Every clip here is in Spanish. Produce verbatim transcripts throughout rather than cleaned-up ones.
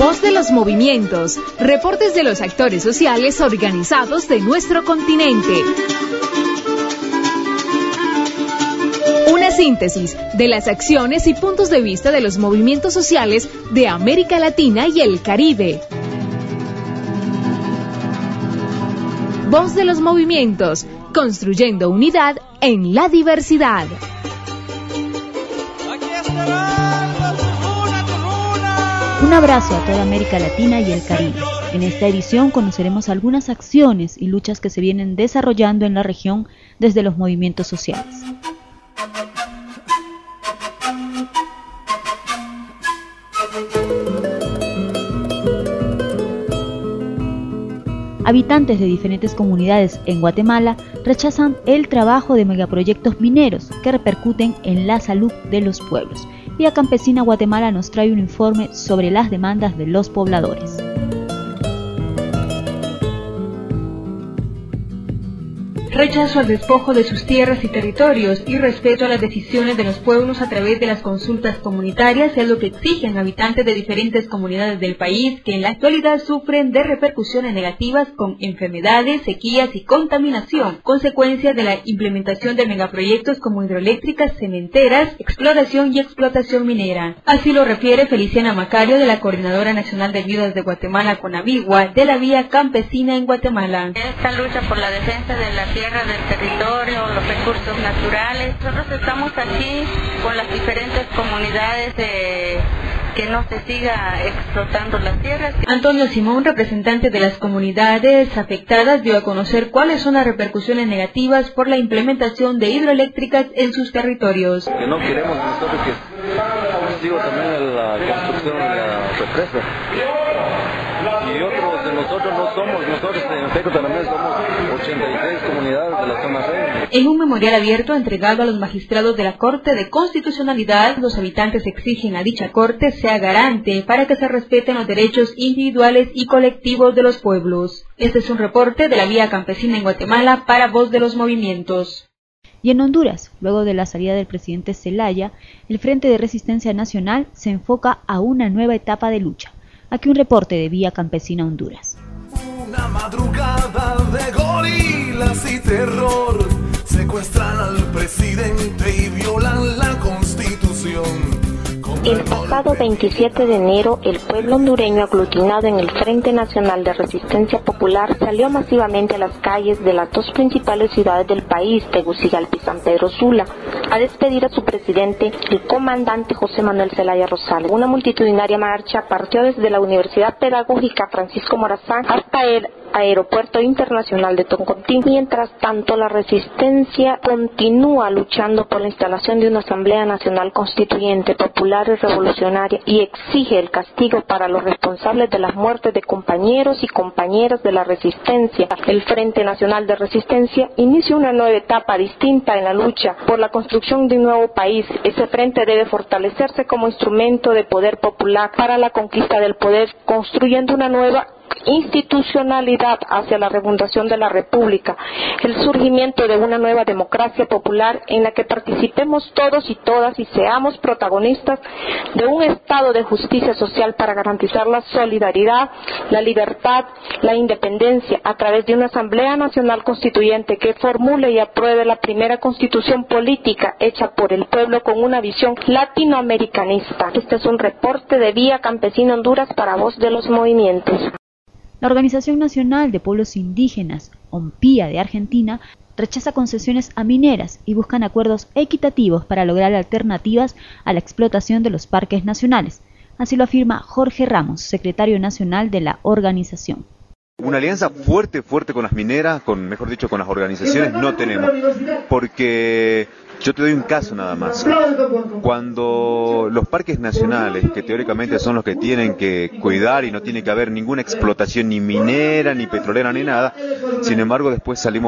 Voz de los movimientos, reportes de los actores sociales organizados de nuestro continente. Una síntesis de las acciones y puntos de vista de los movimientos sociales de América Latina y el Caribe. Voz de los movimientos, construyendo unidad en la diversidad. Un abrazo a toda América Latina y el Caribe. En esta edición conoceremos algunas acciones y luchas que se vienen desarrollando en la región desde los movimientos sociales. Habitantes de diferentes comunidades en Guatemala rechazan el trabajo de megaproyectos mineros que repercuten en la salud de los pueblos. Vía Campesina Guatemala nos trae un informe sobre las demandas de los pobladores. Rechazo al despojo de sus tierras y territorios y respeto a las decisiones de los pueblos a través de las consultas comunitarias es lo que exigen habitantes de diferentes comunidades del país que en la actualidad sufren de repercusiones negativas con enfermedades, sequías y contaminación, consecuencias de la implementación de megaproyectos como hidroeléctricas, cementeras, exploración y explotación minera. Así lo refiere Feliciana Macario de la Coordinadora Nacional de Viudas de Guatemala, CONAVIGUA, de la Vía Campesina en Guatemala. Esta lucha por la defensa de la tierra, del territorio, los recursos naturales. Nosotros estamos aquí con las diferentes comunidades de que no se siga explotando las tierras. Antonio Simón, representante de las comunidades afectadas, dio a conocer cuáles son las repercusiones negativas por la implementación de hidroeléctricas en sus territorios. Que no queremos nosotros que siga también la construcción de la represa. Y otros de nosotros no somos, nosotros en efecto también somos ochenta y seis comunidades de la zona seis. En un memorial abierto entregado a los magistrados de la Corte de Constitucionalidad, los habitantes exigen a dicha Corte sea garante para que se respeten los derechos individuales y colectivos de los pueblos. Este es un reporte de la Vía Campesina en Guatemala para Voz de los Movimientos. Y en Honduras, luego de la salida del presidente Zelaya, el Frente de Resistencia Nacional se enfoca a una nueva etapa de lucha. Aquí un reporte de Vía Campesina Honduras. Una madrugada de gorilas y terror secuestran al presidente y violan la Constitución. El pasado veintisiete de enero, el pueblo hondureño aglutinado en el Frente Nacional de Resistencia Popular salió masivamente a las calles de las dos principales ciudades del país, Tegucigalpa y San Pedro Sula, a despedir a su presidente, el comandante José Manuel Zelaya Rosales. Una multitudinaria marcha partió desde la Universidad Pedagógica Francisco Morazán hasta el Aeropuerto Internacional de Toncontín. Mientras tanto, la resistencia continúa luchando por la instalación de una Asamblea Nacional Constituyente, popular y revolucionaria, y exige el castigo para los responsables de las muertes de compañeros y compañeras de la resistencia. El Frente Nacional de Resistencia inicia una nueva etapa distinta en la lucha por la construcción de un nuevo país. Ese frente debe fortalecerse como instrumento de poder popular para la conquista del poder, construyendo una nueva institucionalidad hacia la refundación de la República, el surgimiento de una nueva democracia popular en la que participemos todos y todas y seamos protagonistas de un estado de justicia social para garantizar la solidaridad, la libertad, la independencia a través de una Asamblea Nacional Constituyente que formule y apruebe la primera constitución política hecha por el pueblo con una visión latinoamericanista. Este es un reporte de Vía Campesina Honduras para Voz de los Movimientos. La Organización Nacional de Pueblos Indígenas, OMPIA de Argentina, rechaza concesiones a mineras y buscan acuerdos equitativos para lograr alternativas a la explotación de los parques nacionales. Así lo afirma Jorge Ramos, secretario nacional de la organización. Una alianza fuerte, fuerte con las mineras, con, mejor dicho, con las organizaciones, no tenemos, porque yo te doy un caso nada más. Cuando los parques nacionales, que teóricamente son los que tienen que cuidar y no tiene que haber ninguna explotación ni minera, ni petrolera, ni nada, sin embargo después salimos,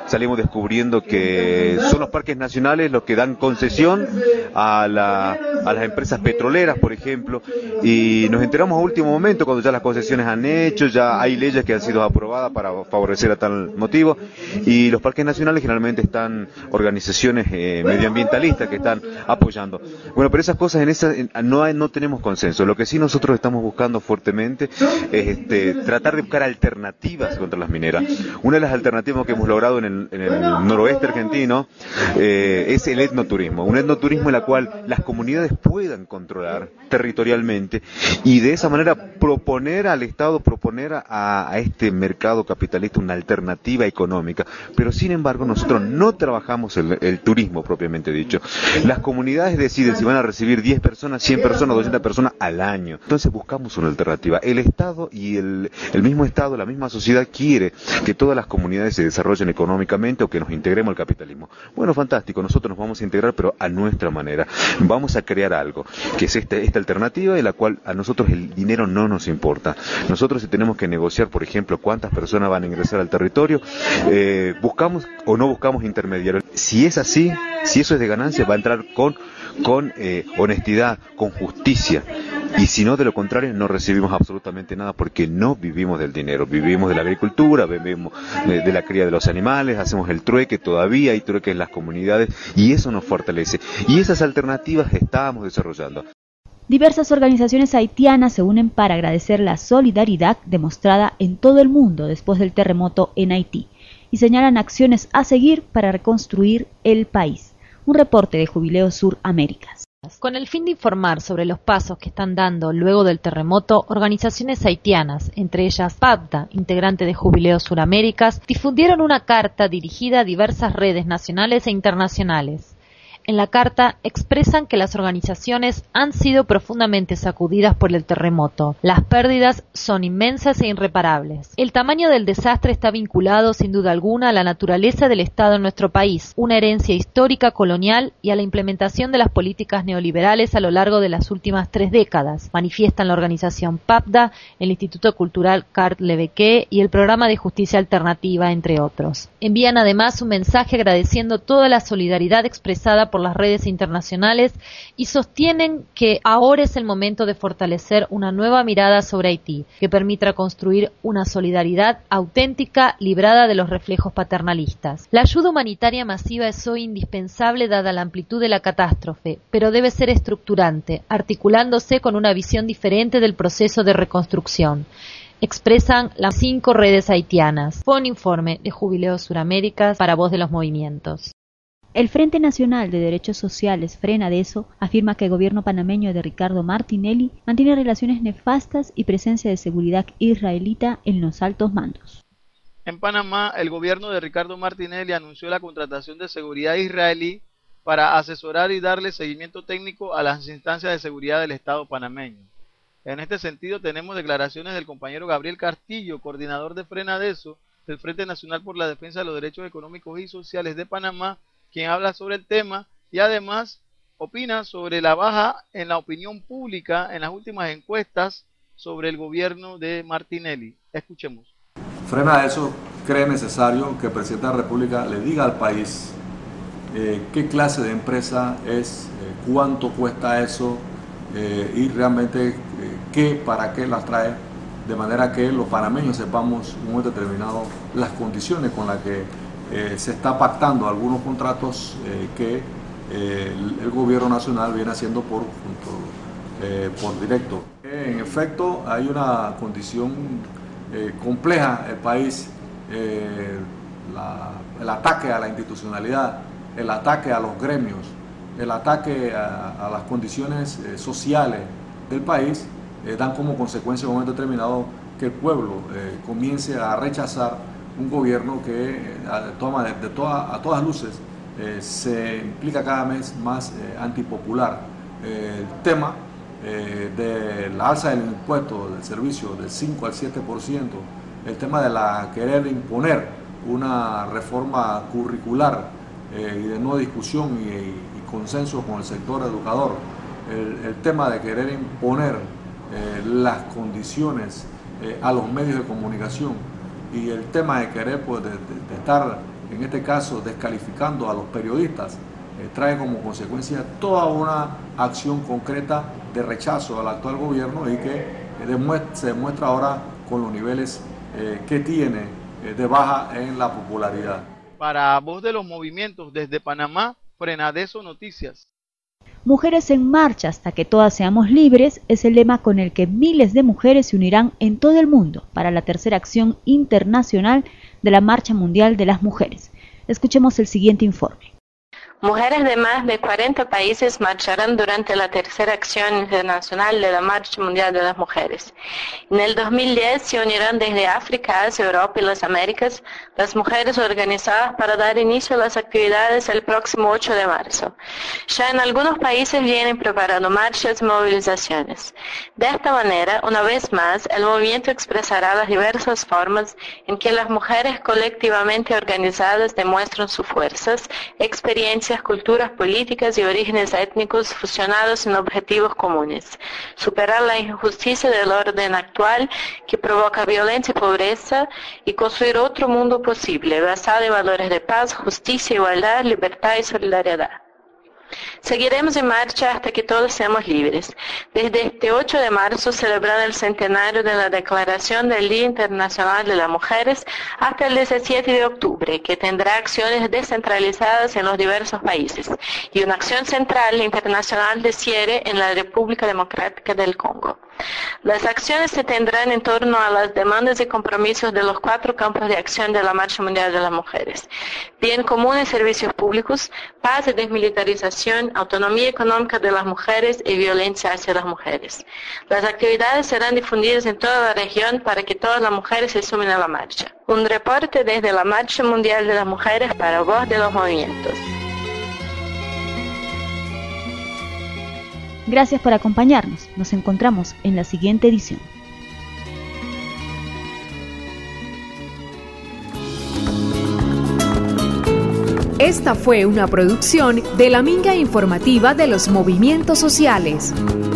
salimos descubriendo que son los parques nacionales los que dan concesión a, la, a las empresas petroleras, por ejemplo, y nos enteramos a último momento cuando ya las concesiones han hecho, ya hay leyes que han sido aprobadas para favorecer a tal motivo, y los parques nacionales generalmente están organizaciones eh, medioambientalistas que están apoyando. Bueno, pero esas cosas en esa en, no, hay, no tenemos consenso. Lo que sí nosotros estamos buscando fuertemente es este, tratar de buscar alternativas contra las mineras. Una de las alternativas que hemos logrado en el, en el noroeste argentino eh, es el etnoturismo, un etnoturismo en la cual las comunidades puedan controlar territorialmente y de esa manera proponer al Estado, proponer a, a este mercado capitalista una alternativa económica, pero sin embargo nosotros no trabajamos el, el turismo propiamente dicho. Las comunidades deciden si van a recibir diez personas, cien personas, doscientas personas al año. Entonces buscamos una alternativa. El Estado y el, el mismo Estado, la misma sociedad quiere que todas las comunidades se desarrollen económicamente o que nos integremos al capitalismo. Bueno, fantástico, nosotros nos vamos a integrar pero a nuestra manera. Vamos a crear algo, que es este, esta alternativa de la cual a nosotros el dinero no nos importa. Nosotros si tenemos que negociar, por ejemplo, cuántas personas van a ingresar al territorio, eh, buscamos o no buscamos intermediarios. Si es así, si eso es de ganancia, va a entrar con, con eh, honestidad, con justicia. Y si no, de lo contrario, no recibimos absolutamente nada porque no vivimos del dinero, vivimos de la agricultura, vivimos de, de la cría de los animales, hacemos el trueque, todavía hay trueque en las comunidades y eso nos fortalece. Y esas alternativas estábamos desarrollando. Diversas organizaciones haitianas se unen para agradecer la solidaridad demostrada en todo el mundo después del terremoto en Haití y señalan acciones a seguir para reconstruir el país. Un reporte de Jubileo Sur Américas. Con el fin de informar sobre los pasos que están dando luego del terremoto, organizaciones haitianas, entre ellas PAPDA, integrante de Jubileo Suraméricas, difundieron una carta dirigida a diversas redes nacionales e internacionales. En la carta expresan que las organizaciones han sido profundamente sacudidas por el terremoto. Las pérdidas son inmensas e irreparables. El tamaño del desastre está vinculado sin duda alguna a la naturaleza del Estado en nuestro país, una herencia histórica colonial y a la implementación de las políticas neoliberales a lo largo de las últimas tres décadas, manifiestan la organización PAPDA, el Instituto Cultural Cart Leveque y el Programa de Justicia Alternativa, entre otros. Envían además un mensaje agradeciendo toda la solidaridad expresada por las redes internacionales y sostienen que ahora es el momento de fortalecer una nueva mirada sobre Haití, que permita construir una solidaridad auténtica librada de los reflejos paternalistas. La ayuda humanitaria masiva es hoy indispensable dada la amplitud de la catástrofe, pero debe ser estructurante, articulándose con una visión diferente del proceso de reconstrucción. Expresan las cinco redes haitianas. Fue un informe de Jubileo Suraméricas para Voz de los Movimientos. El Frente Nacional de Derechos Sociales, Frenadeso, afirma que el gobierno panameño de Ricardo Martinelli mantiene relaciones nefastas y presencia de seguridad israelita en los altos mandos. En Panamá, el gobierno de Ricardo Martinelli anunció la contratación de seguridad israelí para asesorar y darle seguimiento técnico a las instancias de seguridad del Estado panameño. En este sentido, tenemos declaraciones del compañero Gabriel Castillo, coordinador de Frenadeso, del Frente Nacional por la Defensa de los Derechos Económicos y Sociales de Panamá, quien habla sobre el tema y además opina sobre la baja en la opinión pública en las últimas encuestas sobre el gobierno de Martinelli. Escuchemos. Frenadeso cree necesario que el presidente de la República le diga al país eh, qué clase de empresa es, eh, cuánto cuesta eso eh, y realmente eh, qué, para qué las trae, de manera que los panameños sepamos en un momento determinado las condiciones con las que Eh, se está pactando algunos contratos eh, que eh, el, el gobierno nacional viene haciendo por, por, eh, por directo. En efecto, hay una condición eh, compleja el país, eh, la, el ataque a la institucionalidad, el ataque a los gremios, el ataque a, a las condiciones eh, sociales del país, eh, dan como consecuencia en un momento determinado que el pueblo eh, comience a rechazar un gobierno que de toda, de toda, a todas luces eh, se implica cada vez más eh, antipopular. Eh, el tema eh, de la alza del impuesto del servicio del cinco al siete por ciento, el tema de la querer imponer una reforma curricular eh, y de no discusión y, y consenso con el sector educador, el, el tema de querer imponer eh, las condiciones eh, a los medios de comunicación, y el tema de querer pues, de, de, de estar en este caso descalificando a los periodistas, eh, trae como consecuencia toda una acción concreta de rechazo al actual gobierno y que eh, demuestra, se demuestra ahora con los niveles eh, que tiene eh, de baja en la popularidad. Para Voz de los Movimientos desde Panamá, Frenadeso Noticias. Mujeres en marcha hasta que todas seamos libres es el lema con el que miles de mujeres se unirán en todo el mundo para la tercera acción internacional de la Marcha Mundial de las Mujeres. Escuchemos el siguiente informe. Mujeres de más de cuarenta países marcharán durante la tercera acción internacional de la Marcha Mundial de las Mujeres. En el dos mil diez se unirán desde África, Asia, Europa y las Américas las mujeres organizadas para dar inicio a las actividades el próximo ocho de marzo. Ya en algunos países vienen preparando marchas y movilizaciones. De esta manera, una vez más, el movimiento expresará las diversas formas en que las mujeres colectivamente organizadas demuestran sus fuerzas, experiencias, culturas políticas y orígenes étnicos fusionados en objetivos comunes. Superar la injusticia del orden actual que provoca violencia y pobreza y construir otro mundo posible basado en valores de paz, justicia, igualdad, libertad y solidaridad. Seguiremos en marcha hasta que todos seamos libres. Desde este ocho de marzo, celebrando el centenario de la Declaración del Día Internacional de las Mujeres, hasta el diecisiete de octubre, que tendrá acciones descentralizadas en los diversos países, y una acción central internacional de cierre en la República Democrática del Congo. Las acciones se tendrán en torno a las demandas y compromisos de los cuatro campos de acción de la Marcha Mundial de las Mujeres: bien común y servicios públicos, paz y desmilitarización, autonomía económica de las mujeres y violencia hacia las mujeres. Las actividades serán difundidas en toda la región para que todas las mujeres se sumen a la marcha. Un reporte desde la Marcha Mundial de las Mujeres para Voz de los Movimientos. Gracias por acompañarnos. Nos encontramos en la siguiente edición. Esta fue una producción de la Minga Informativa de los Movimientos Sociales.